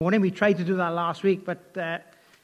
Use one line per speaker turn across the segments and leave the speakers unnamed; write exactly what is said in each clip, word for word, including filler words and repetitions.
morning. We tried to do that last week, but uh,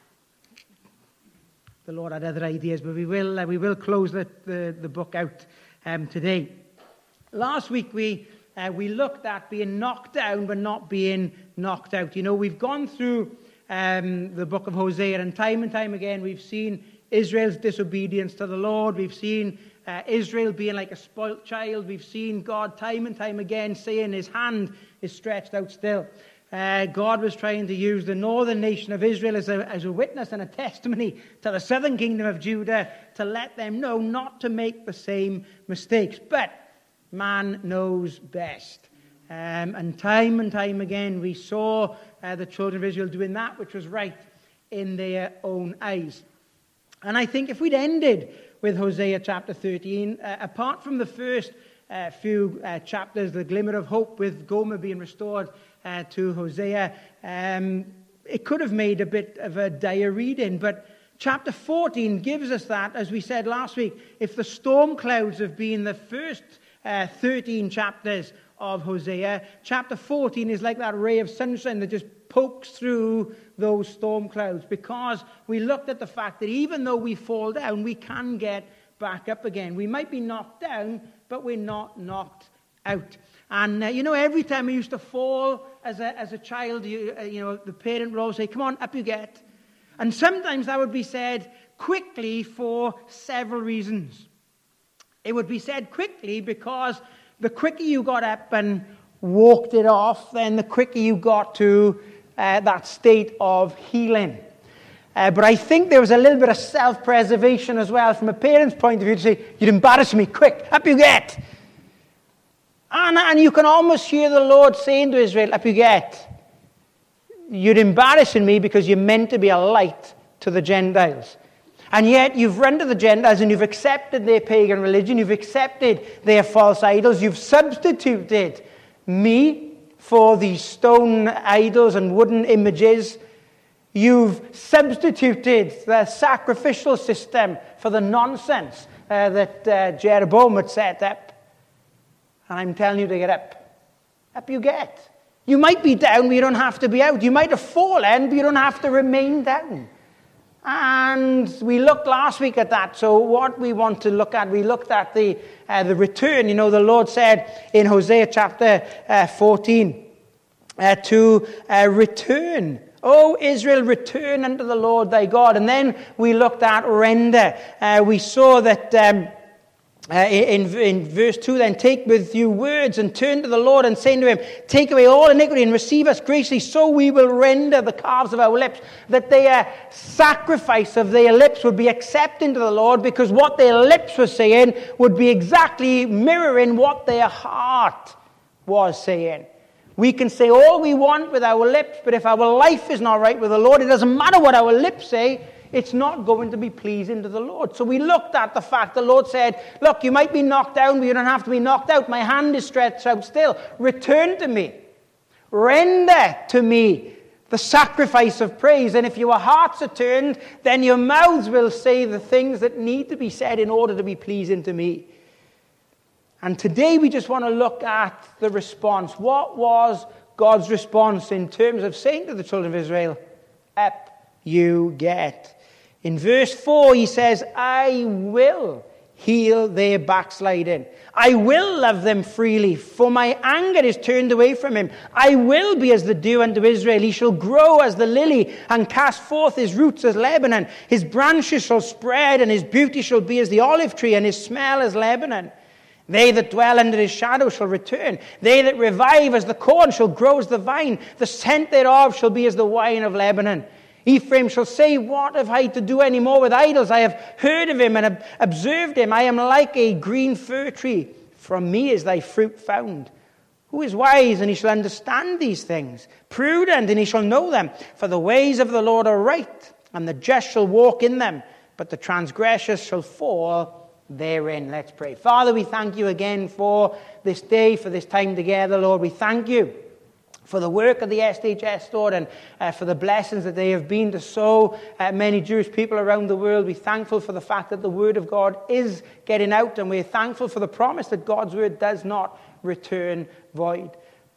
the Lord had other ideas. But we will uh, we will close the, the, the book out um, today. Last week we uh, we looked at being knocked down but not being knocked out. You know, we've gone through um, the book of Hosea, and time and time again we've seen Israel's disobedience to the Lord. We've seen uh, Israel being like a spoilt child. We've seen God time and time again saying his hand is stretched out still. Uh, God was trying to use the northern nation of Israel as a, as a witness and a testimony to the southern kingdom of Judah to let them know not to make the same mistakes. But man knows best. Um, and time and time again we saw uh, the children of Israel doing that which was right in their own eyes. And I think if we'd ended with Hosea chapter thirteen, uh, apart from the first uh, few uh, chapters, the glimmer of hope with Gomer being restored uh, to Hosea, um, it could have made a bit of a dire reading. But chapter fourteen gives us that, as we said last week. If the storm clouds have been the first uh, thirteen chapters of Hosea, chapter fourteen is like that ray of sunshine that just pokes through those storm clouds, because we looked at the fact that even though we fall down, we can get back up again. We might be knocked down, but we're not knocked out. And, uh, you know, every time we used to fall as a, as a child, you, uh, you know, the parent would always say, come on, up you get. And sometimes that would be said quickly for several reasons. It would be said quickly because the quicker you got up and walked it off, then the quicker you got to uh, that state of healing. Uh, but I think there was a little bit of self-preservation as well from a parent's point of view to say, you'd embarrass me, quick, up you get. And, and you can almost hear the Lord saying to Israel, up you get. You're embarrassing me because you're meant to be a light to the Gentiles. And yet you've run to the Gentiles and you've accepted their pagan religion, you've accepted their false idols, you've substituted me for these stone idols and wooden images. You've substituted the sacrificial system for the nonsense uh, that uh, Jeroboam had set up. And I'm telling you to get up. Up you get. You might be down, but you don't have to be out. You might have fallen, but you don't have to remain down. And we looked last week at that. So what we want to look at, we looked at the uh, the return. You know, the Lord said in Hosea chapter uh, fourteen uh, to uh, return. O Israel, return unto the Lord thy God. And then we looked at render. Uh, we saw that um, uh, in, in verse two, then take with you words and turn to the Lord and say to him, take away all iniquity and receive us graciously, so we will render the calves of our lips, that their sacrifice of their lips would be accepting to the Lord, because what their lips were saying would be exactly mirroring what their heart was saying. We can say all we want with our lips, but if our life is not right with the Lord, it doesn't matter what our lips say, it's not going to be pleasing to the Lord. So we looked at the fact the Lord said, look, you might be knocked down, but you don't have to be knocked out. My hand is stretched out still. Return to me. Render to me the sacrifice of praise. And if your hearts are turned, then your mouths will say the things that need to be said in order to be pleasing to me. And today we just want to look at the response. What was God's response in terms of saying to the children of Israel, up you get? In verse four he says, I will heal their backsliding. I will love them freely, for my anger is turned away from him. I will be as the dew unto Israel. He shall grow as the lily and cast forth his roots as Lebanon. His branches shall spread, and his beauty shall be as the olive tree, and his smell as Lebanon. They that dwell under his shadow shall return. They that revive as the corn shall grow as the vine. The scent thereof shall be as the wine of Lebanon. Ephraim shall say, what have I to do any more with idols? I have heard of him and observed him. I am like a green fir tree. From me is thy fruit found. Who is wise, and he shall understand these things? Prudent, and he shall know them. For the ways of the Lord are right, and the just shall walk in them, but the transgressors shall fall therein. Let's pray. Father, we thank you again for this day, for this time together, Lord. We thank you for the work of the S H S, Lord, and uh, for the blessings that they have been to so uh, many Jewish people around the world. We're thankful for the fact that the word of God is getting out, and we're thankful for the promise that God's word does not return void.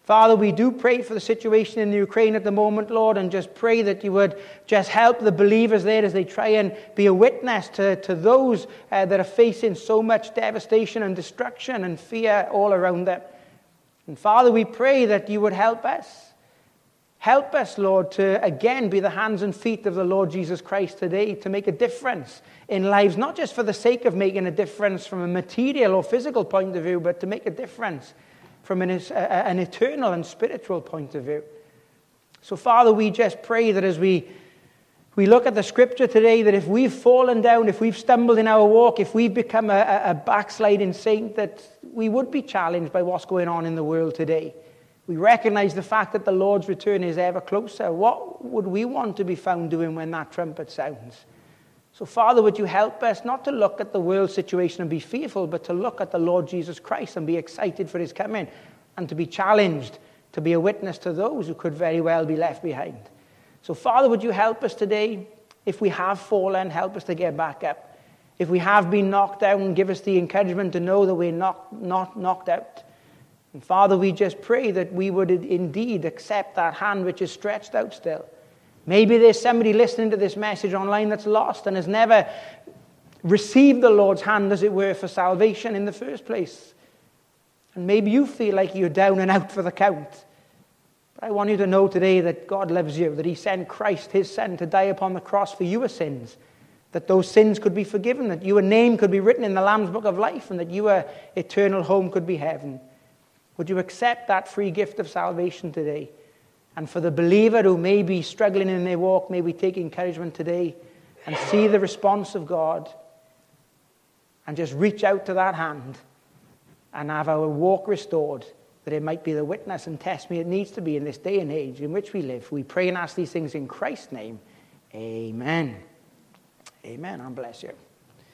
Father, we do pray for the situation in the Ukraine at the moment, Lord, and just pray that you would just help the believers there as they try and be a witness to, to those uh, that are facing so much devastation and destruction and fear all around them. And Father, we pray that you would help us. Help us, Lord, to again be the hands and feet of the Lord Jesus Christ today, to make a difference in lives, not just for the sake of making a difference from a material or physical point of view, but to make a difference from an, an eternal and spiritual point of view. So, Father, we just pray that as we, we look at the Scripture today, that if we've fallen down, if we've stumbled in our walk, if we've become a, a backsliding saint, that we would be challenged by what's going on in the world today. We recognize the fact that the Lord's return is ever closer. What would we want to be found doing when that trumpet sounds? So, Father, would you help us not to look at the world situation and be fearful, but to look at the Lord Jesus Christ and be excited for his coming, and to be challenged to be a witness to those who could very well be left behind. So, Father, would you help us today? If we have fallen, help us to get back up. If we have been knocked down, give us the encouragement to know that we're not, not knocked out. And Father, we just pray that we would indeed accept that hand which is stretched out still. Maybe there's somebody listening to this message online that's lost and has never received the Lord's hand, as it were, for salvation in the first place. And maybe you feel like you're down and out for the count. But I want you to know today that God loves you, that he sent Christ, his son, to die upon the cross for your sins, that those sins could be forgiven, that your name could be written in the Lamb's Book of Life, and that your eternal home could be heaven. Would you accept that free gift of salvation today? And for the believer who may be struggling in their walk, may we take encouragement today and see the response of God and just reach out to that hand and have our walk restored, that it might be the witness and testimony it needs to be in this day and age in which we live. We pray and ask these things in Christ's name. Amen. Amen. And bless you.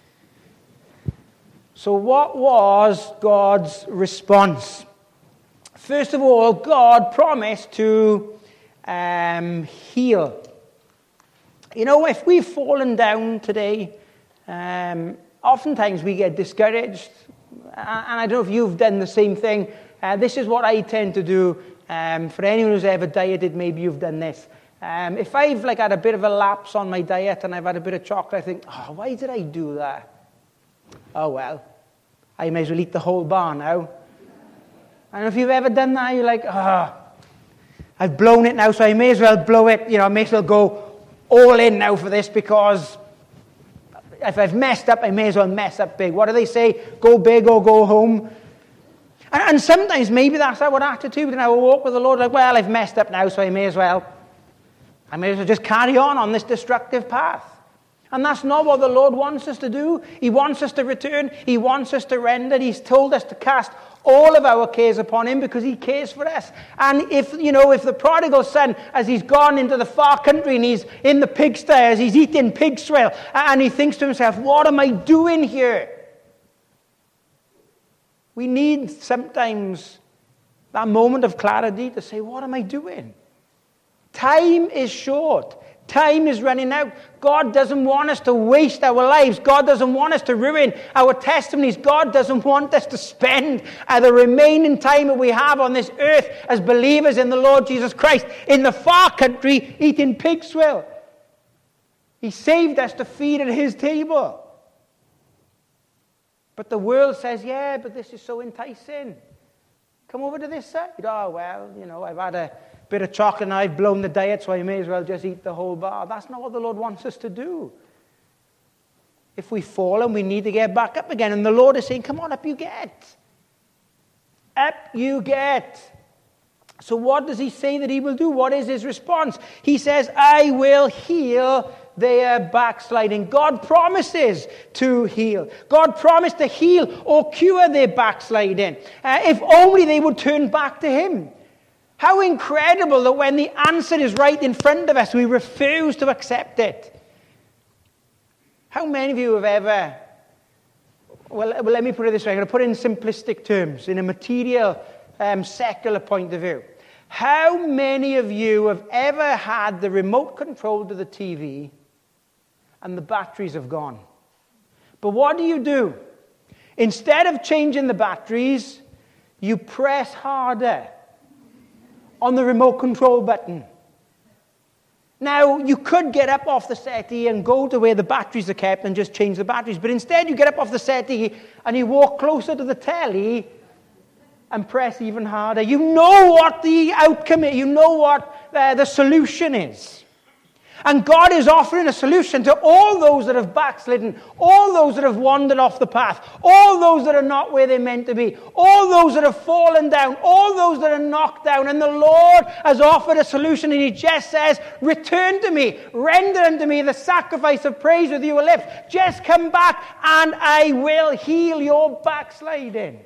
So what was God's response? First of all, God promised to um, heal. You know, if we've fallen down today, um, oftentimes we get discouraged. And I don't know if you've done the same thing. Uh, this is what I tend to do. Um, for anyone who's ever dieted, maybe you've done this. Um, if I've like had a bit of a lapse on my diet and I've had a bit of chocolate, I think, oh, why did I do that? Oh, well, I may as well eat the whole bar now. And if you've ever done that, you're like, ah, oh, I've blown it now, so I may as well blow it. You know, I may as well go all in now for this, because if I've messed up, I may as well mess up big. What do they say? Go big or go home. And, and sometimes maybe that's our attitude in our walk with the Lord. Like, well, I've messed up now, so I may as well, I may as well just carry on on this destructive path. And that's not what the Lord wants us to do. He wants us to return. He wants us to render. He's told us to cast all of our cares upon him because he cares for us. And if, you know, if the prodigal son, as he's gone into the far country and he's in the pigsty, as he's eating pig swell, and he thinks to himself, what am I doing here? We need sometimes that moment of clarity to say, what am I doing? Time is short. Time is running out. God doesn't want us to waste our lives. God doesn't want us to ruin our testimonies. God doesn't want us to spend uh, the remaining time that we have on this earth as believers in the Lord Jesus Christ in the far country eating pig swill. He saved us to feed at his table. But the world says, yeah, but this is so enticing. Come over to this side. Oh, well, you know, I've had a bit of chocolate and I've blown the diet, so I may as well just eat the whole bar. That's not what the Lord wants us to do. If we fall and we need to get back up again, and the Lord is saying, come on, up you get. Up you get. So what does he say that he will do? What is his response? He says, I will heal their backsliding. God promises to heal. God promised to heal or cure their backsliding. Uh, if only they would turn back to him. How incredible that when the answer is right in front of us, we refuse to accept it. How many of you have ever, well, well let me put it this way, I'm going to put it in simplistic terms, in a material, um, secular point of view. How many of you have ever had the remote control to the T V and the batteries have gone? But what do you do? Instead of changing the batteries, you press harder. on the remote control button. Now, you could get up off the settee and go to where the batteries are kept and just change the batteries. But instead, you get up off the settee and you walk closer to the telly and press even harder. You know what the outcome is. You know what uh, the solution is. And God is offering a solution to all those that have backslidden, all those that have wandered off the path, all those that are not where they're meant to be, all those that have fallen down, all those that are knocked down. And the Lord has offered a solution, and he just says, return to me, render unto me the sacrifice of praise with your lips. Just come back and I will heal your backsliding.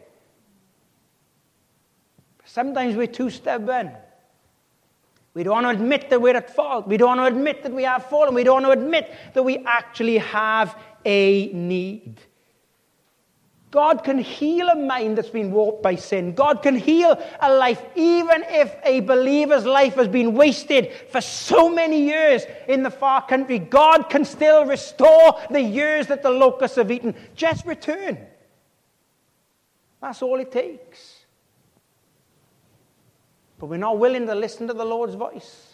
Sometimes we're too stubborn. We don't want to admit that we're at fault. We don't want to admit that we have fallen. We don't want to admit that we actually have a need. God can heal a mind that's been warped by sin. God can heal a life, even if a believer's life has been wasted for so many years in the far country. God can still restore the years that the locusts have eaten. Just return. That's all it takes. But we're not willing to listen to the Lord's voice.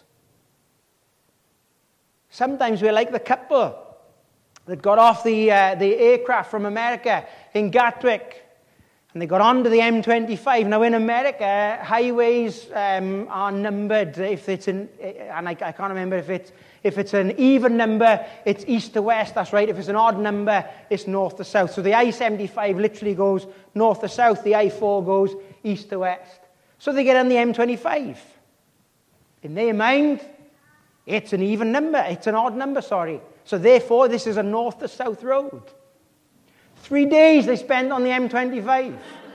Sometimes we're like the couple that got off the, uh, the aircraft from America in Gatwick, and they got onto the M twenty-five. Now in America, highways um, are numbered. If it's an, and I, I can't remember if it's if it's an even number, it's east to west. That's right. If it's an odd number, it's north to south. So the I seventy-five literally goes north to south. The I four goes east to west. So they get on the M twenty-five. In their mind, it's an even number. It's an odd number, sorry. So therefore, this is a north to south road. Three days they spent on the M twenty-five.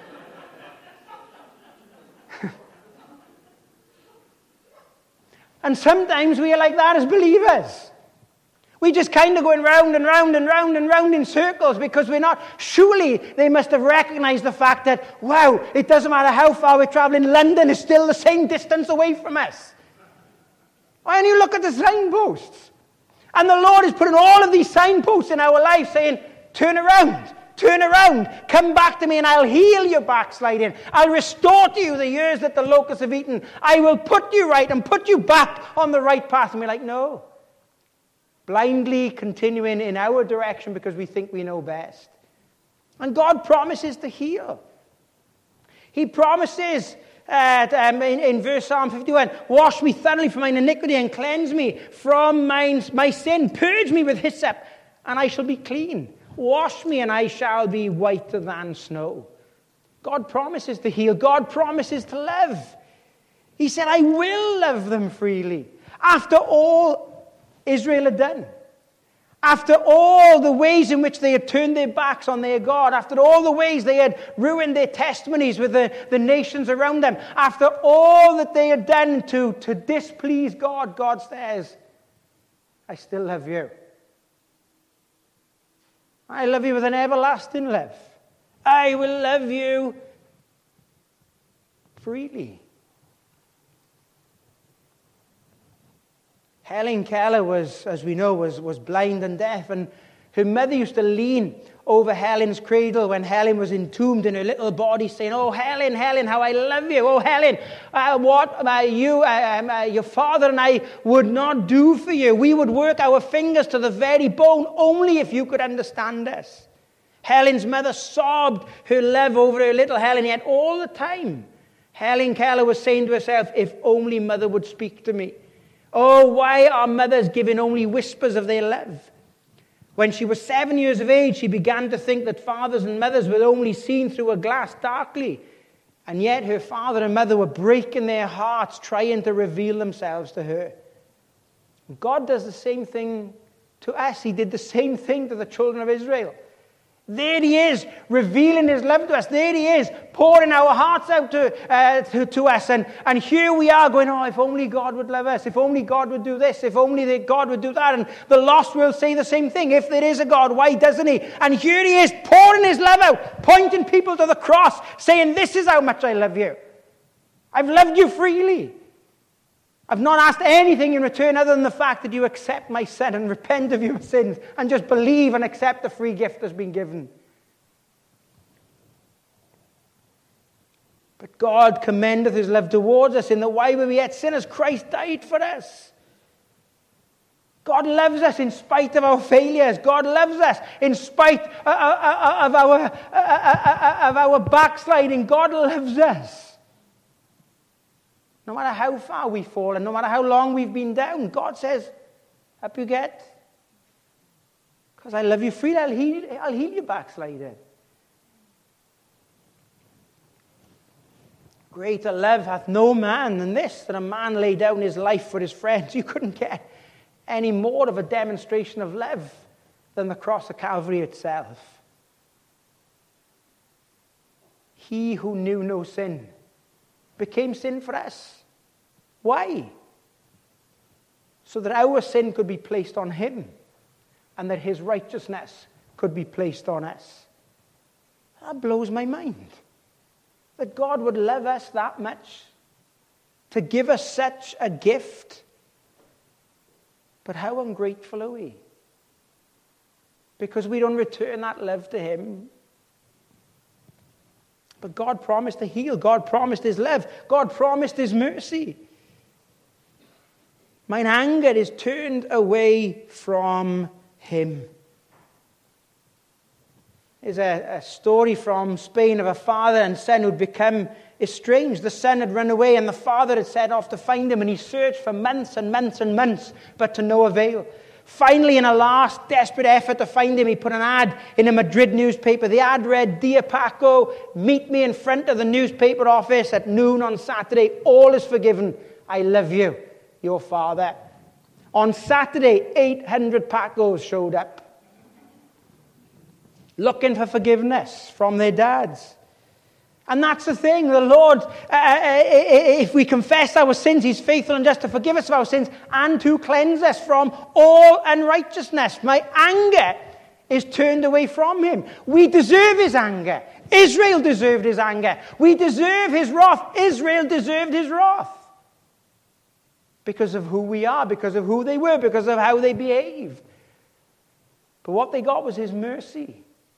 And sometimes we are like that as believers. We just kind of going round and round and round and round in circles because we're not. Surely they must have recognized the fact that, wow, it doesn't matter how far we're traveling, London is still the same distance away from us. And you look at the signposts. And the Lord is putting all of these signposts in our life saying, turn around, turn around, come back to me and I'll heal your backsliding. I'll restore to you the years that the locusts have eaten. I will put you right and put you back on the right path. And we're like, no. Blindly continuing in our direction because we think we know best. And God promises to heal. He promises uh, um, in, in verse Psalm fifty-one, wash me thoroughly from mine iniquity and cleanse me from mine, my sin. Purge me with hyssop and I shall be clean. Wash me and I shall be whiter than snow. God promises to heal. God promises to love. He said, I will love them freely. After all Israel had done. After all the ways in which they had turned their backs on their God, after all the ways they had ruined their testimonies with the, the nations around them, after all that they had done to, to displease God, God says, I still love you. I love you with an everlasting love. I will love you freely. Helen Keller was, as we know, was, was blind and deaf, and her mother used to lean over Helen's cradle when Helen was entombed in her little body, saying, oh, Helen, Helen, how I love you. Oh, Helen, uh, what uh, you, uh, um, uh, your father and I would not do for you. We would work our fingers to the very bone only if you could understand us. Helen's mother sobbed her love over her little Helen, yet all the time, Helen Keller was saying to herself, if only mother would speak to me. Oh, why are mothers giving only whispers of their love? When she was seven years of age, she began to think that fathers and mothers were only seen through a glass darkly. And yet her father and mother were breaking their hearts, trying to reveal themselves to her. God does the same thing to us. He did the same thing to the children of Israel. There he is, revealing his love to us. There he is, pouring our hearts out to, uh, to, to us. And, and here we are going, oh, if only God would love us. If only God would do this. If only God would do that. And the lost will say the same thing. If there is a God, why doesn't he? And here he is, pouring his love out, pointing people to the cross, saying, this is how much I love you. I've loved you freely. I've not asked anything in return other than the fact that you accept my son and repent of your sins and just believe and accept the free gift that's been given. But God commendeth his love towards us in that while we were yet sinners, Christ died for us. God loves us in spite of our failures. God loves us in spite of our, of our backsliding. God loves us. No matter how far we fall and no matter how long we've been down, God says, up you get. Because I love you freely, I'll heal, I'll heal your backsliding. Greater love hath no man than this, that a man lay down his life for his friends. You couldn't get any more of a demonstration of love than the cross of Calvary itself. He who knew no sin became sin for us. Why? So that our sin could be placed on him and that his righteousness could be placed on us. That blows my mind. That God would love us that much, to give us such a gift. But how ungrateful are we? Because we don't return that love to him. But God promised to heal. God promised his love. God promised his mercy. Mine anger is turned away from him. There's a, a story from Spain of a father and son who'd become estranged. The son had run away and the father had set off to find him, and he searched for months and months and months, but to no avail. Finally, in a last desperate effort to find him, he put an ad in a Madrid newspaper. The ad read, "Dear Paco, meet me in front of the newspaper office at noon on Saturday. All is forgiven. I love you, your father." On Saturday, eight hundred Pacos showed up, looking for forgiveness from their dads. And that's the thing. The Lord, uh, if we confess our sins, he's faithful and just to forgive us of our sins and to cleanse us from all unrighteousness. My anger is turned away from him. We deserve his anger. Israel deserved his anger. We deserve his wrath. Israel deserved his wrath. Because of who we are, because of who they were, because of how they behaved. But what they got was his mercy.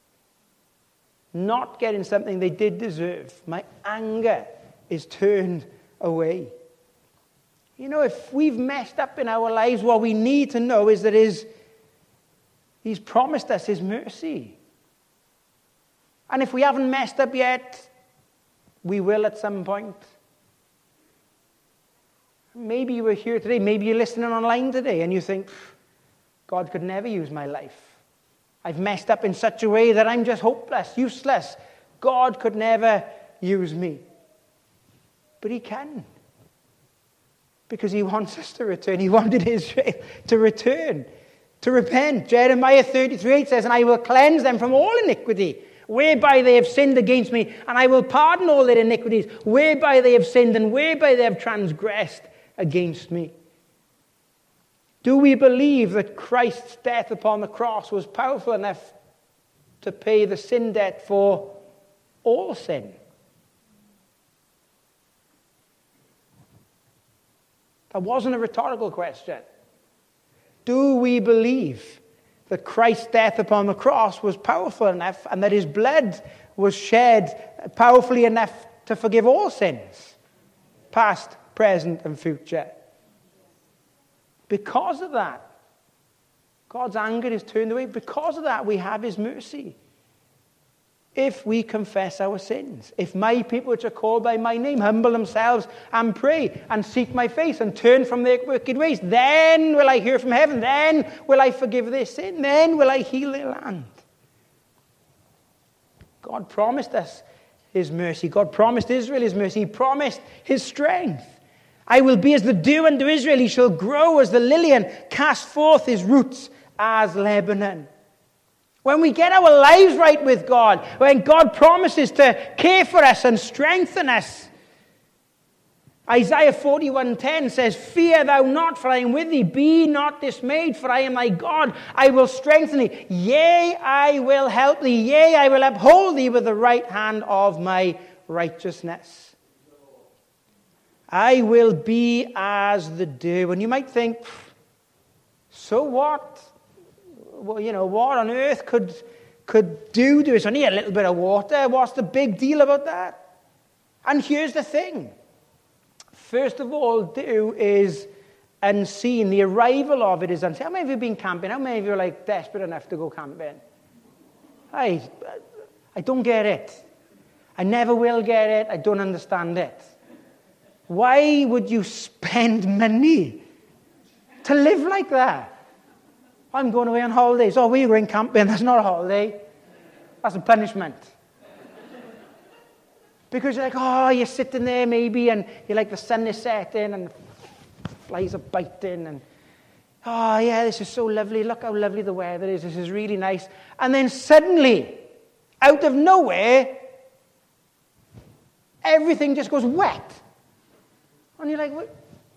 Not getting something they did deserve. My anger is turned away. You know, if we've messed up in our lives, what we need to know is that his, he's promised us his mercy. And if we haven't messed up yet, we will at some point. Maybe you were here today, maybe you're listening online today, and you think, God could never use my life. I've messed up in such a way that I'm just hopeless, useless. God could never use me. But he can. Because he wants us to return. He wanted Israel to return, to repent. Jeremiah thirty-three eight says, "And I will cleanse them from all iniquity, whereby they have sinned against me, and I will pardon all their iniquities, whereby they have sinned and whereby they have transgressed against me." Do we believe that Christ's death upon the cross was powerful enough to pay the sin debt for all sin? That wasn't a rhetorical question. Do we believe that Christ's death upon the cross was powerful enough and that his blood was shed powerfully enough to forgive all sins, past, present, and future? Because of that, God's anger is turned away. Because of that, we have his mercy. If we confess our sins, if my people which are called by my name humble themselves and pray and seek my face and turn from their wicked ways, then will I hear from heaven, then will I forgive their sin, then will I heal their land. God promised us his mercy. God promised Israel his mercy. He promised his strength. I will be as the dew unto Israel. He shall grow as the lily and cast forth his roots as Lebanon. When we get our lives right with God, when God promises to care for us and strengthen us, Isaiah forty-one ten says, "Fear thou not, for I am with thee. Be not dismayed, for I am thy God. I will strengthen thee. Yea, I will help thee. Yea, I will uphold thee with the right hand of my righteousness." I will be as the dew. And you might think, so what? Well, you know, what on earth could, could dew do? It's only a little bit of water. What's the big deal about that? And here's the thing. First of all, dew is unseen. The arrival of it is unseen. How many of you have been camping? How many of you are like desperate enough to go camping? I, I don't get it. I never will get it. I don't understand it. Why would you spend money to live like that? I'm going away on holidays. Oh, we're going camping. That's not a holiday. That's a punishment. Because you're like, oh, you're sitting there maybe, and you're like, the sun is setting, and flies are biting, and oh, yeah, this is so lovely. Look how lovely the weather is. This is really nice. And then suddenly, out of nowhere, everything just goes wet. And you're like, what?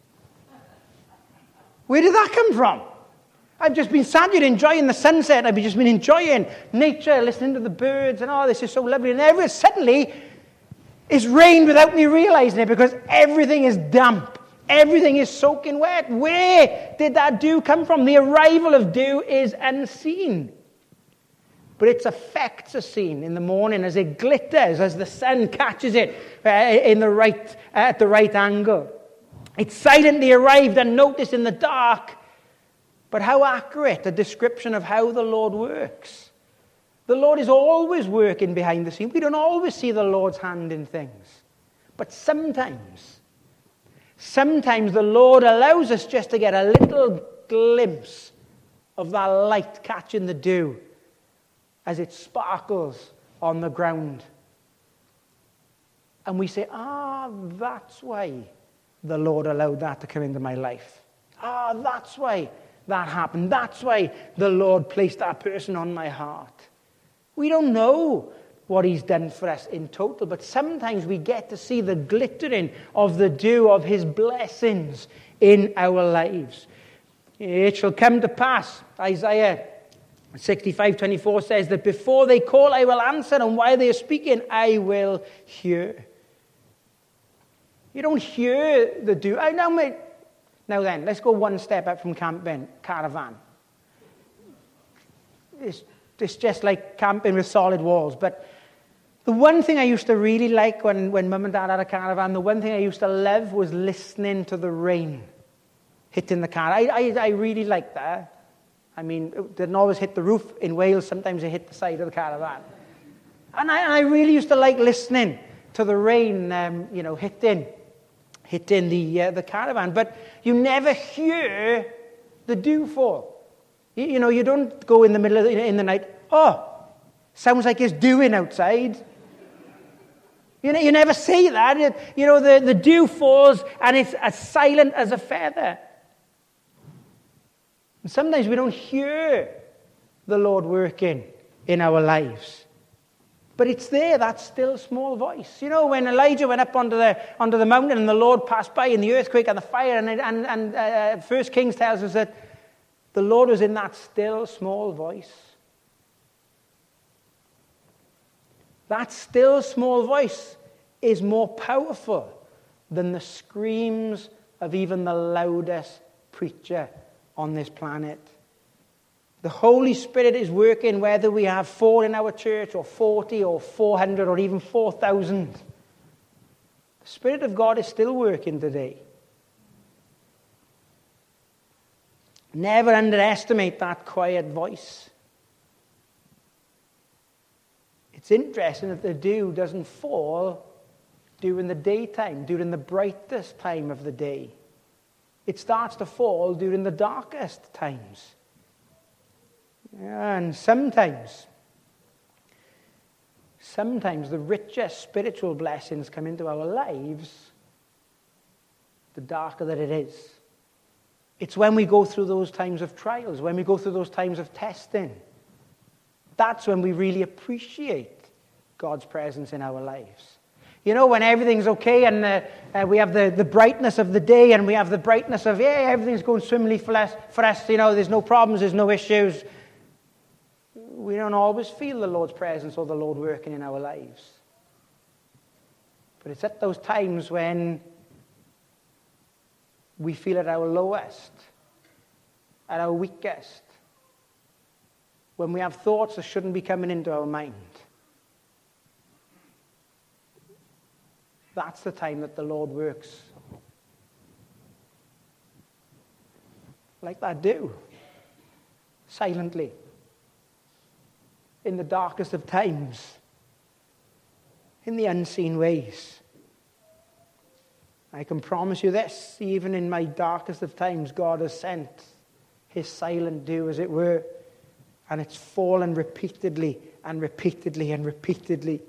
Where did that come from? I've just been sat here enjoying the sunset. I've just been enjoying nature, listening to the birds, and oh, this is so lovely. And every, suddenly, it's rained without me realizing it, because everything is damp. Everything is soaking wet. Where did that dew come from? The arrival of dew is unseen. But its effects are seen in the morning as it glitters, as the sun catches it uh, in the right, uh, at the right angle. It silently arrived unnoticed in the dark. But how accurate a description of how the Lord works. The Lord is always working behind the scenes. We don't always see the Lord's hand in things. But sometimes, sometimes the Lord allows us just to get a little glimpse of that light catching the dew as it sparkles on the ground. And we say, ah, that's why the Lord allowed that to come into my life. Ah, that's why that happened. That's why the Lord placed that person on my heart. We don't know what he's done for us in total, but sometimes we get to see the glittering of the dew of his blessings in our lives. It shall come to pass, Isaiah sixty-five twenty-four says, that before they call, I will answer, and while they are speaking, I will hear. You don't hear the dew. I know, mate. Now then, let's go one step up from camping, caravan. It's, it's just like camping with solid walls. But the one thing I used to really like when, when Mum and Dad had a caravan, the one thing I used to love was listening to the rain hitting the car. I, I, I really liked that. I mean, it didn't always hit the roof in Wales. Sometimes it hit the side of the caravan. And I, and I really used to like listening to the rain, um, you know, hitting hitting the uh, the caravan, but you never hear the dew fall. You, you know, you don't go in the middle of the, in the night, oh, sounds like it's dewing outside. You know, you never see that. It, you know, the, the dew falls and it's as silent as a feather. And sometimes we don't hear the Lord working in our lives. But it's there, that still small voice. You know, when Elijah went up onto the onto the mountain and the Lord passed by in the earthquake and the fire, and and, and uh, First Kings tells us that the Lord was in that still small voice. That still small voice is more powerful than the screams of even the loudest preacher on this planet. The Holy Spirit is working whether we have four in our church or forty or four hundred or even four thousand. The Spirit of God is still working today. Never underestimate that quiet voice. It's interesting that the dew doesn't fall during the daytime, during the brightest time of the day. It starts to fall during the darkest times. And sometimes, sometimes the richest spiritual blessings come into our lives, the darker that it is. It's when we go through those times of trials, when we go through those times of testing. That's when we really appreciate God's presence in our lives. You know, when everything's okay and uh, uh, we have the, the brightness of the day and we have the brightness of, yeah, everything's going swimmingly for us, for us, you know, there's no problems, there's no issues. We don't always feel the Lord's presence or the Lord working in our lives. But it's at those times when we feel at our lowest, at our weakest, when we have thoughts that shouldn't be coming into our mind. that's the time that the Lord works. Like that do. Silently. In the darkest of times. In the unseen ways. I can promise you this, even in my darkest of times, God has sent his silent dew, as it were, and it's fallen repeatedly and repeatedly and repeatedly.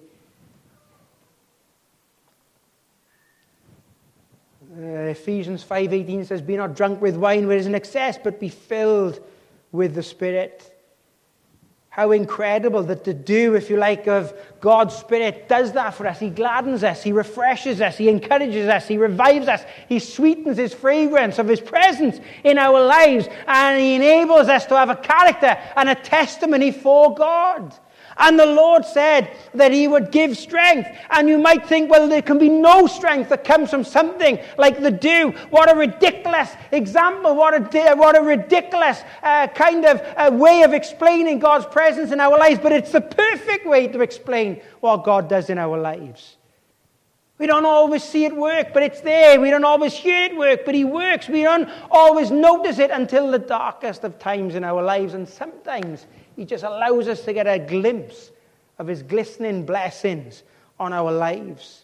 Uh, Ephesians five eighteen says, be not drunk with wine where is in excess, but be filled with the Spirit. How incredible that the dew, if you like, of God's Spirit does that for us. He gladdens us, he refreshes us, he encourages us, he revives us, he sweetens his fragrance of his presence in our lives, and he enables us to have a character and a testimony for God. And the Lord said that he would give strength. And you might think, well, there can be no strength that comes from something like the dew. What a ridiculous example. What a, what a ridiculous uh, kind of uh, way of explaining God's presence in our lives. But it's the perfect way to explain what God does in our lives. We don't always see it work, but it's there. We don't always hear it work, but he works. We don't always notice it until the darkest of times in our lives. And sometimes he just allows us to get a glimpse of his glistening blessings on our lives.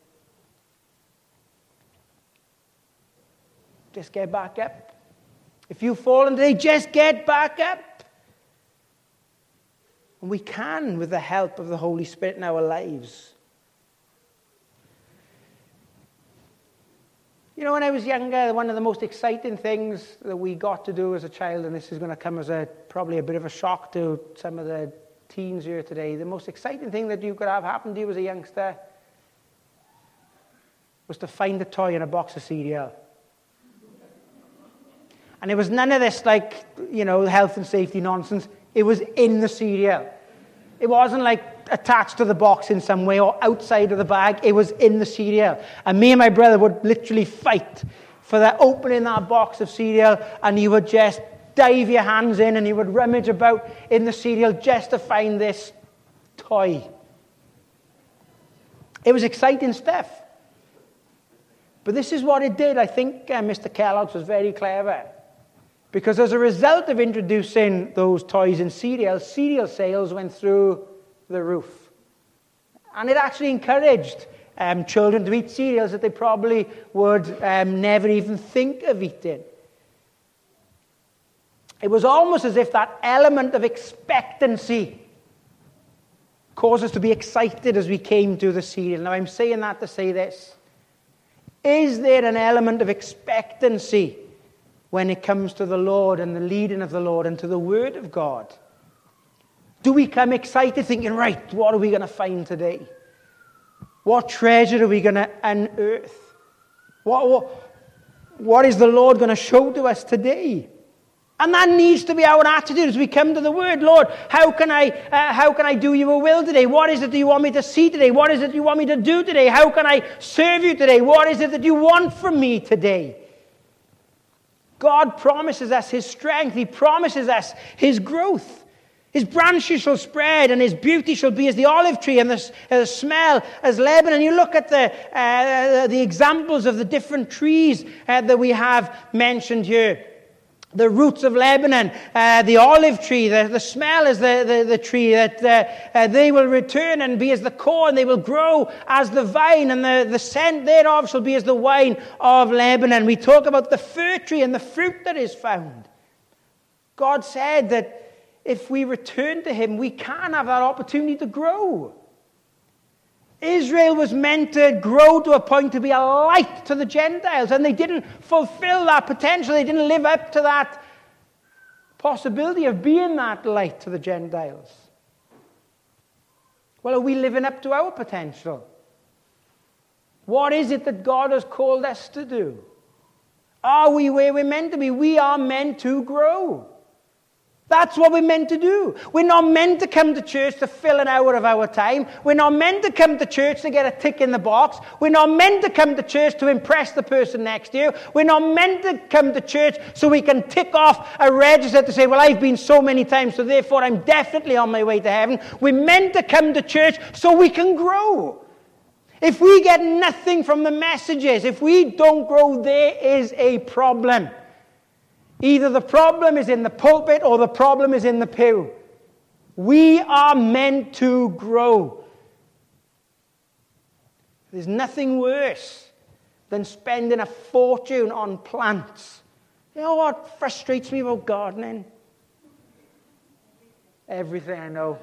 Just get back up. If you've fallen today, just get back up. And we can with the help of the Holy Spirit in our lives. You know, when I was younger, one of the most exciting things that we got to do as a child, and this is going to come as a probably a bit of a shock to some of the teens here today, the most exciting thing that you could have happen to you as a youngster was to find a toy in a box of cereal. And it was none of this, like, you know, health and safety nonsense. It was in the cereal. It wasn't like attached to the box in some way or outside of the bag. It was in the cereal. And me and my brother would literally fight for that, opening that box of cereal, and you would just dive your hands in and you would rummage about in the cereal just to find this toy. It was exciting stuff. But this is what it did. I think uh, Mister Kellogg's was very clever. Because as a result of introducing those toys in cereal, cereal sales went through the roof. And it actually encouraged um, children to eat cereals that they probably would um, never even think of eating. It was almost as if that element of expectancy caused us to be excited as we came to the cereal. Now, I'm saying that to say this. Is there an element of expectancy when it comes to the Lord and the leading of the Lord and to the Word of God? Do we come excited thinking, right, what are we going to find today? What treasure are we going to unearth? What, what, what is the Lord going to show to us today? And that needs to be our attitude as we come to the Word. Lord, how can I uh, how can I do your will today? What is it that you want me to see today? What is it you want me to do today? How can I serve you today? What is it that you want from me today? God promises us his strength. He promises us his growth. His branches shall spread, and his beauty shall be as the olive tree, and the, uh, the smell as Lebanon. You look at the uh, the examples of the different trees uh, that we have mentioned here. The roots of Lebanon, uh, the olive tree, the, the smell is the, the, the tree, that uh, uh, they will return and be as the corn, they will grow as the vine, and the, the scent thereof shall be as the wine of Lebanon. We talk about the fir tree and the fruit that is found. God said that if we return to him, we can have that opportunity to grow. Israel was meant to grow to a point to be a light to the Gentiles, and they didn't fulfill that potential. They didn't live up to that possibility of being that light to the Gentiles. Well, are we living up to our potential? What is it that God has called us to do? Are we where we're meant to be? We are meant to grow. That's what we're meant to do. We're not meant to come to church to fill an hour of our time. We're not meant to come to church to get a tick in the box. We're not meant to come to church to impress the person next to you. We're not meant to come to church so we can tick off a register to say, well, I've been so many times, so therefore I'm definitely on my way to heaven. We're meant to come to church so we can grow. If we get nothing from the messages, if we don't grow, there is a problem. Either the problem is in the pulpit or the problem is in the pew. We are meant to grow. There's nothing worse than spending a fortune on plants. You know what frustrates me about gardening? Everything I know.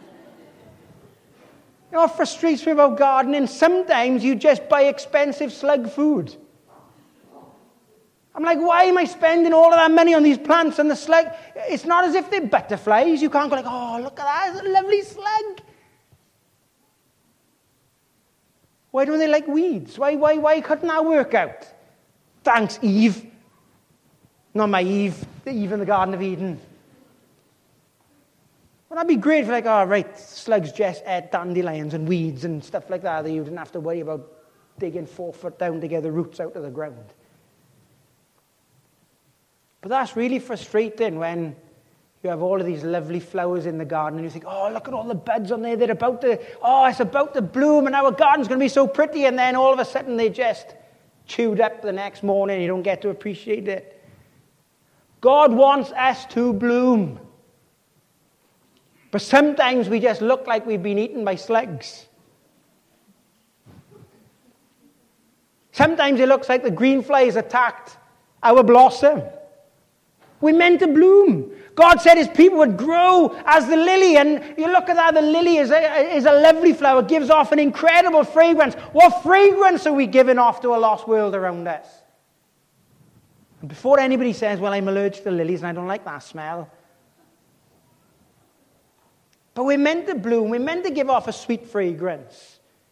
You know what frustrates me about gardening? Sometimes you just buy expensive slug food. I'm like, why am I spending all of that money on these plants and the slug? It's not as if they're butterflies. You can't go like, oh, look at that, it's a lovely slug. Why don't they like weeds? Why, why, why couldn't that work out? Thanks, Eve. Not my Eve, the Eve in the Garden of Eden. Well, that'd be great if like, oh, right, slugs just ate dandelions and weeds and stuff like that, that you didn't have to worry about digging four foot down to get the roots out of the ground. But that's really frustrating when you have all of these lovely flowers in the garden and you think, oh, look at all the buds on there. They're about to, oh, it's about to bloom and our garden's going to be so pretty. And then all of a sudden they just chewed up the next morning and you don't get to appreciate it. God wants us to bloom. But sometimes we just look like we've been eaten by slugs. Sometimes it looks like the green fly has attacked our blossom. We're meant to bloom. God said his people would grow as the lily. And you look at that, the lily is a, is a lovely flower. It gives off an incredible fragrance. What fragrance are we giving off to a lost world around us? And before anybody says, well, I'm allergic to lilies and I don't like that smell. But we're meant to bloom. We're meant to give off a sweet fragrance.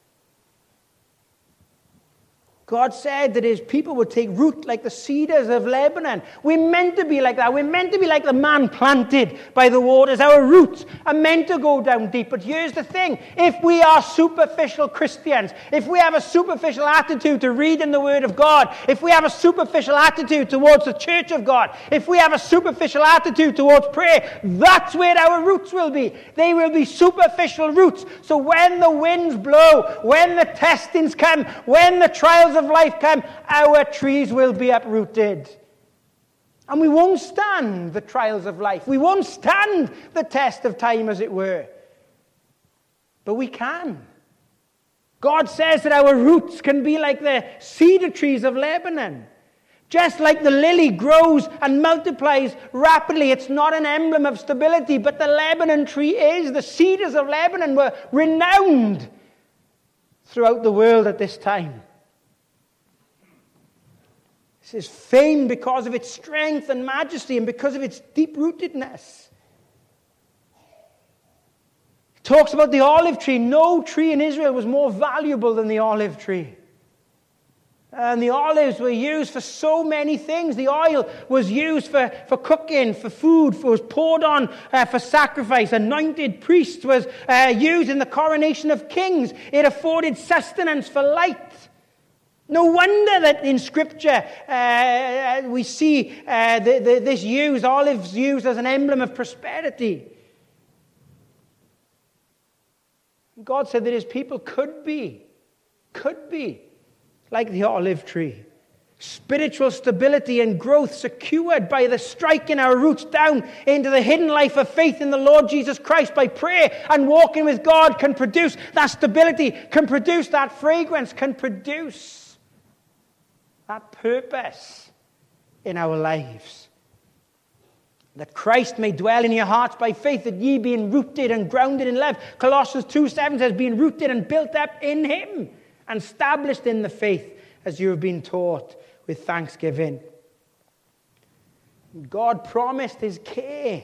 God said that his people would take root like the cedars of Lebanon. We're meant to be like that. We're meant to be like the man planted by the waters. Our roots are meant to go down deep. But here's the thing. If we are superficial Christians, if we have a superficial attitude to reading the Word of God, if we have a superficial attitude towards the church of God, if we have a superficial attitude towards prayer, that's where our roots will be. They will be superficial roots. So when the winds blow, when the testings come, when the trials of life come, our trees will be uprooted. And we won't stand the trials of life. We won't stand the test of time, as it were. But we can. God says that our roots can be like the cedar trees of Lebanon. Just like the lily grows and multiplies rapidly, it's not an emblem of stability, but the Lebanon tree is. The cedars of Lebanon were renowned throughout the world at this time. It is famed because of its strength and majesty and because of its deep-rootedness. It talks about the olive tree. No tree in Israel was more valuable than the olive tree. And the olives were used for so many things. The oil was used for, for cooking, for food, for, was poured on uh, for sacrifice. Anointed priests was uh, used in the coronation of kings. It afforded sustenance for light. No wonder that in Scripture uh, we see uh, the, the, this used, olives used as an emblem of prosperity. God said that his people could be, could be like the olive tree. Spiritual stability and growth secured by the striking our roots down into the hidden life of faith in the Lord Jesus Christ by prayer and walking with God can produce that stability, can produce that fragrance, can produce that purpose in our lives. That Christ may dwell in your hearts by faith, that ye being rooted and grounded in love. Colossians two seven says, being rooted and built up in him, and established in the faith as you have been taught with thanksgiving. God promised his care.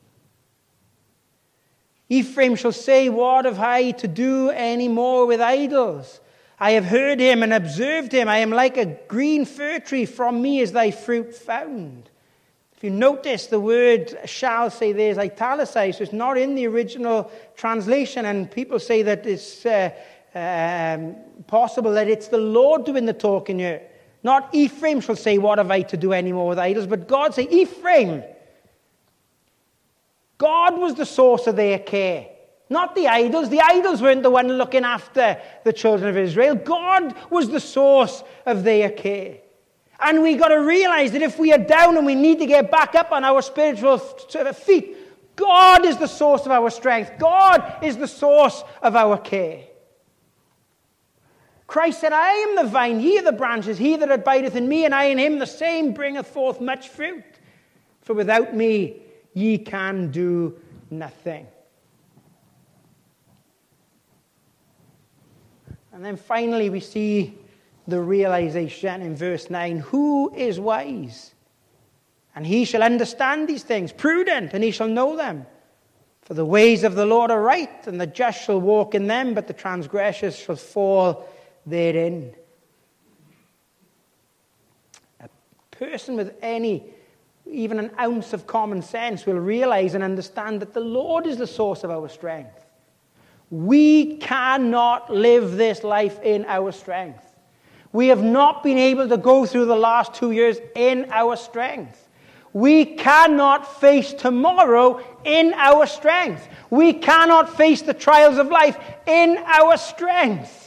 Ephraim shall say, what have I to do any more with idols? I have heard him and observed him. I am like a green fir tree. From me is thy fruit found. If you notice, the word shall say there is italicized. So it's not in the original translation. And people say that it's uh, um, possible that it's the Lord doing the talking here. Not Ephraim shall say, what have I to do any more with idols? But God say, Ephraim. God was the source of their care. Not the idols. The idols weren't the one looking after the children of Israel. God was the source of their care. And we got to realize that if we are down and we need to get back up on our spiritual feet, God is the source of our strength. God is the source of our care. Christ said, I am the vine, ye are the branches, he that abideth in me, and I in him, the same bringeth forth much fruit. For without me ye can do nothing. And then finally we see the realization in verse nine. Who is wise? And he shall understand these things. Prudent, and he shall know them. For the ways of the Lord are right, and the just shall walk in them, but the transgressors shall fall therein. A person with any, even an ounce of common sense, will realize and understand that the Lord is the source of our strength. We cannot live this life in our strength. We have not been able to go through the last two years in our strength. We cannot face tomorrow in our strength. We cannot face the trials of life in our strength.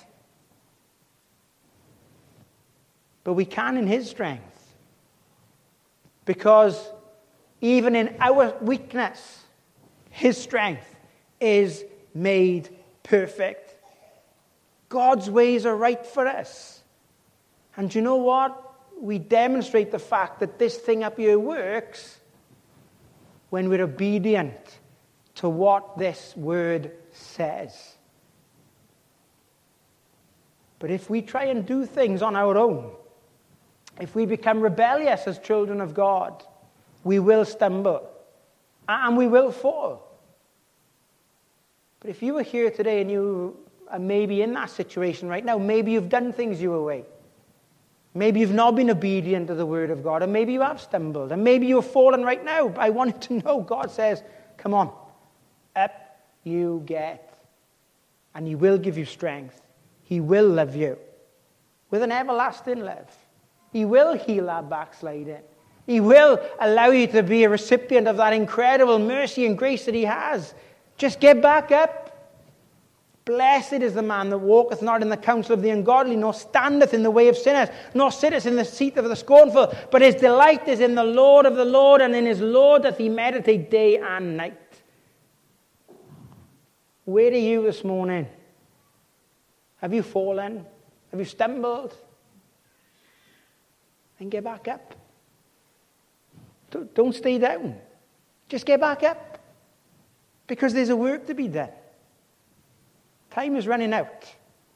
But we can in his strength. Because even in our weakness, his strength is made perfect. God's ways are right for us. And you know what? We demonstrate the fact that this thing up here works when we're obedient to what this word says. But if we try and do things on our own, if we become rebellious as children of God, we will stumble and we will fall. But if you were here today and you are maybe in that situation right now, maybe you've done things your way. Maybe you've not been obedient to the word of God, and maybe you have stumbled, and maybe you're fallen right now. I want you to know God says, come on, up you get. And he will give you strength. He will love you with an everlasting love. He will heal that backsliding. He will allow you to be a recipient of that incredible mercy and grace that he has. Just get back up. Blessed is the man that walketh not in the counsel of the ungodly, nor standeth in the way of sinners, nor sitteth in the seat of the scornful. But his delight is in the Lord of the Lord, and in his Lord doth he meditate day and night. Where are you this morning? Have you fallen? Have you stumbled? Then get back up. Don't stay down. Just get back up. Because there's a work to be done. Time is running out.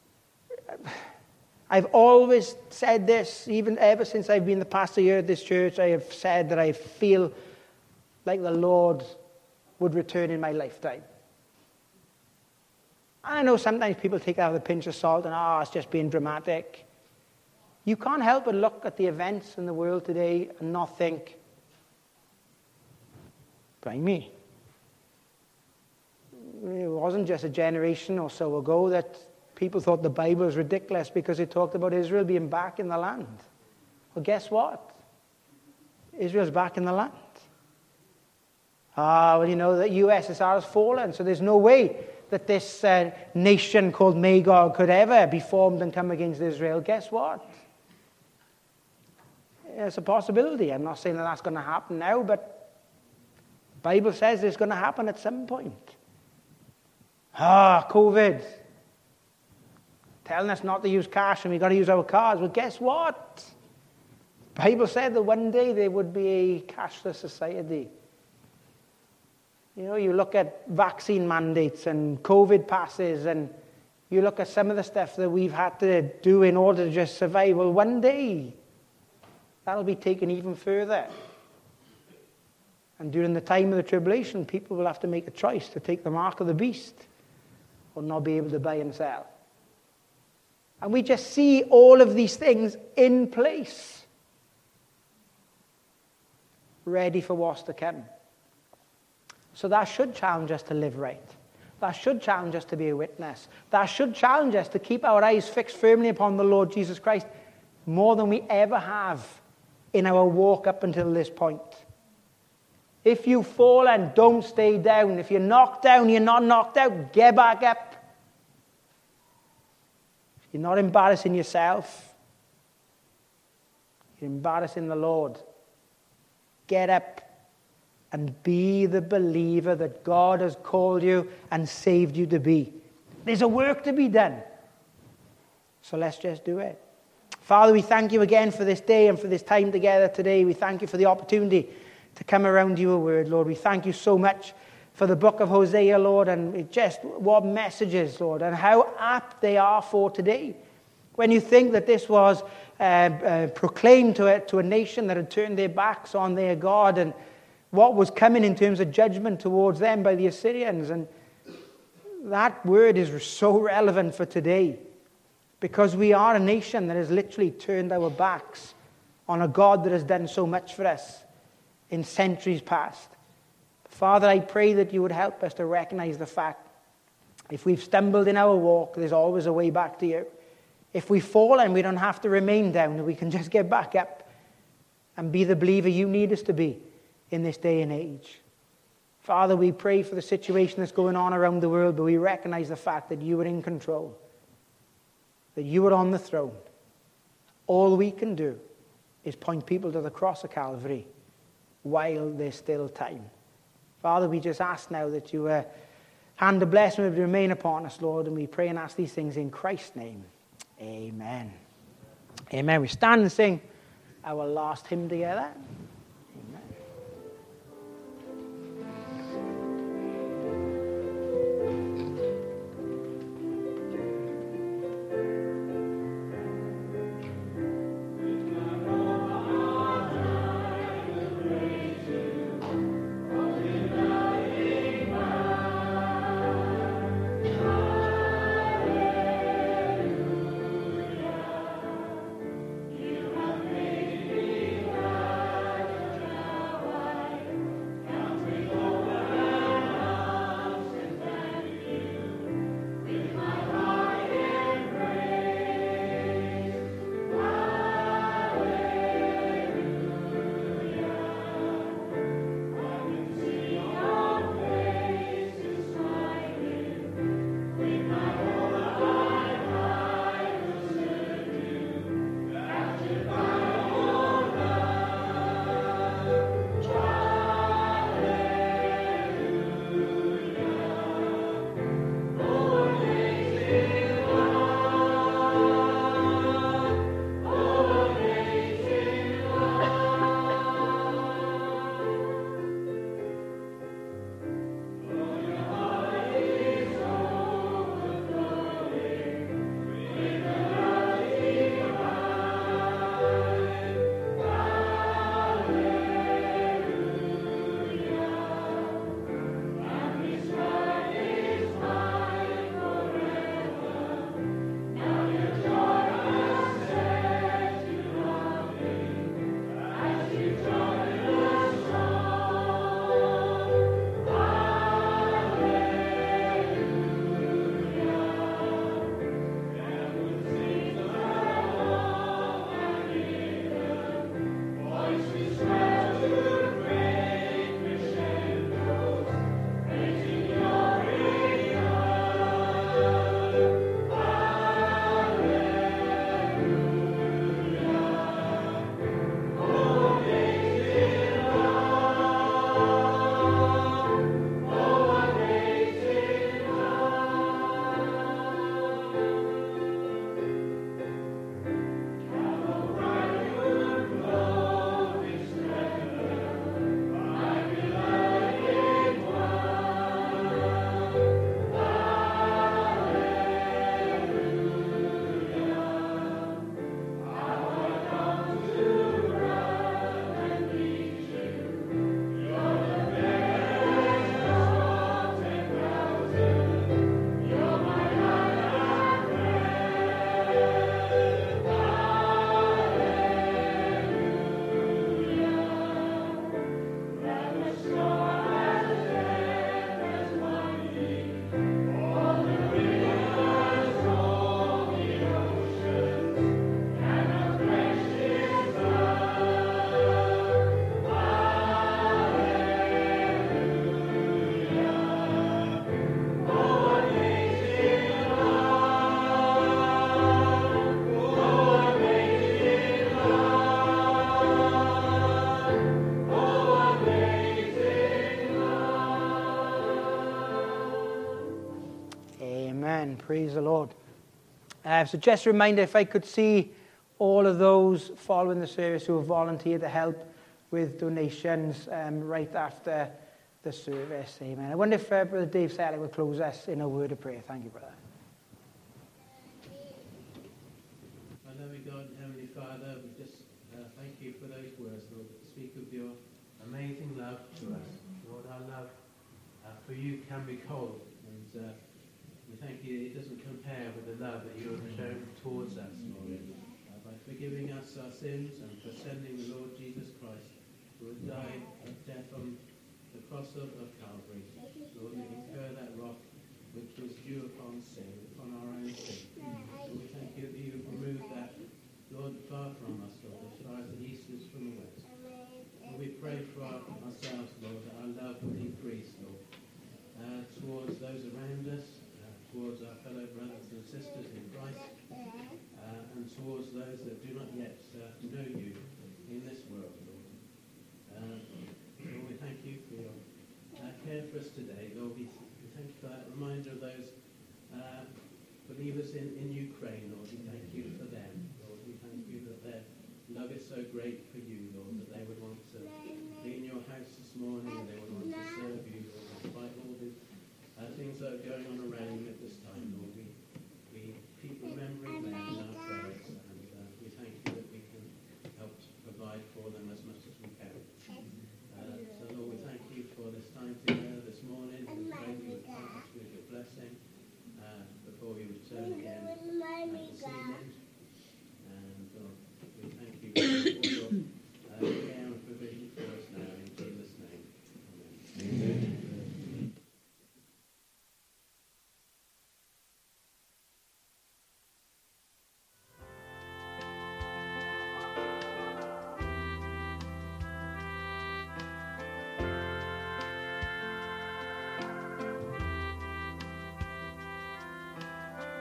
I've always said this, even ever since I've been the pastor here at this church, I have said that I feel like the Lord would return in my lifetime. I know sometimes people take that with a pinch of salt and, oh, it's just being dramatic. You can't help but look at the events in the world today and not think, by me. It wasn't just a generation or so ago that people thought the Bible was ridiculous because it talked about Israel being back in the land. Well, guess what? Israel's back in the land. Ah, well, you know, the U S S R has fallen, so there's no way that this uh, nation called Magog could ever be formed and come against Israel. Guess what? It's a possibility. I'm not saying that that's going to happen now, but the Bible says it's going to happen at some point. Ah, COVID. Telling us not to use cash and we've got to use our cards. Well, guess what? The Bible said that one day there would be a cashless society. You know, you look at vaccine mandates and COVID passes and you look at some of the stuff that we've had to do in order to just survive. Well, one day that'll be taken even further. And during the time of the tribulation, people will have to make a choice to take the mark of the beast or not be able to buy and sell. And we just see all of these things in place, ready for what's to come. So that should challenge us to live right. That should challenge us to be a witness. That should challenge us to keep our eyes fixed firmly upon the Lord Jesus Christ more than we ever have in our walk up until this point. If you fall, and don't stay down. If you're knocked down, you're not knocked out. Get back up. You're not embarrassing yourself. You're embarrassing the Lord. Get up and be the believer that God has called you and saved you to be. There's a work to be done. So let's just do it. Father, we thank you again for this day and for this time together today. We thank you for the opportunity to come around your word, Lord. We thank you so much for the book of Hosea, Lord, and it just what messages, Lord, and how apt they are for today. When you think that this was uh, uh, proclaimed to a, to a nation that had turned their backs on their God, and what was coming in terms of judgment towards them by the Assyrians, and that word is so relevant for today, because we are a nation that has literally turned our backs on a God that has done so much for us in centuries past. Father, I pray that you would help us to recognize the fact, if we've stumbled in our walk, there's always a way back to you. If we fall, and we don't have to remain down, we can just get back up and be the believer you need us to be in this day and age. Father, we pray for the situation that's going on around the world, but we recognize the fact that you are in control, that you are on the throne. All we can do is point people to the cross of Calvary while there's still time. Father, we just ask now that you uh, hand the blessing would remain upon us, Lord, and we pray and ask these things in Christ's name. Amen. Amen. We stand and sing our last hymn together. Amen. Praise the Lord. Uh, so just a reminder, if I could see all of those following the service who have volunteered to help with donations um, right after the service. Amen. I wonder if uh, Brother Dave Sally will close us in a word of prayer. Thank you, brother.
Our loving God and Heavenly Father, we just uh, thank you for those words, Lord, that speak of your amazing love to us. Lord, our love uh, for you can be cold, and uh, we thank you it doesn't compare with the love that you have shown towards us, Lord, uh, by forgiving us our sins and for sending the Lord Jesus Christ, who has died of death on the cross of, of Calvary. Lord, we incur that wrath which was due upon sin, upon our own sin. Lord, we thank you that you have removed that, Lord, far from us, Lord, as far as the east is from the west. And we pray for our, ourselves, Lord, that our love will increase, Lord, uh, towards those around us, uh, towards our fellow brothers and sisters in Christ, uh, and towards those that do not yet uh, know you in this world, Lord. Uh, Lord, we thank you for your uh, care for us today. Lord, we, we thank you for that reminder of those uh, believers in, in Ukraine, Lord. We thank you for them, Lord. We thank you that their love is so great for you, Lord, that they would want to be in your house this morning and they